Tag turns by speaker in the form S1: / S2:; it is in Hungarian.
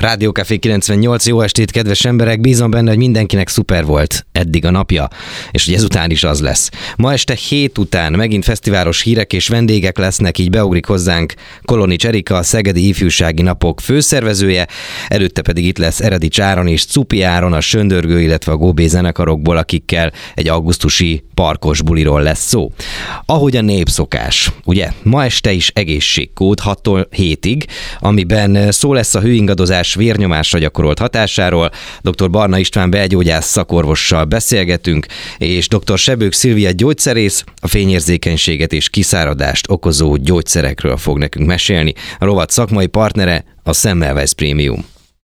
S1: Rádió Café 98, jó estét, kedves emberek! Bízom benne, hogy mindenkinek szuper volt eddig a napja, és hogy ezután is az lesz. Ma este 7 után megint fesztiválos hírek és vendégek lesznek, így beugrik hozzánk Kolonics Erika, a Szegedi Ifjúsági Napok főszervezője, előtte pedig itt lesz Eredics Áron és Cupi Áron, a Söndörgő, illetve a Góbé zenekarokból, akikkel egy augusztusi parkos buliról lesz szó. Ahogy a népszokás, ugye? Ma este is egészségkód 6-tól 7-ig, amiben szó lesz a hőingadozás vérnyomásra gyakorolt hatásáról. Dr. Barna István belgyógyász szakorvossal beszélgetünk, és dr. Sebők Szilvia gyógyszerész a fényérzékenységet és kiszáradást okozó gyógyszerekről fog nekünk mesélni. A rovat szakmai partnere a Semmelweis Premium.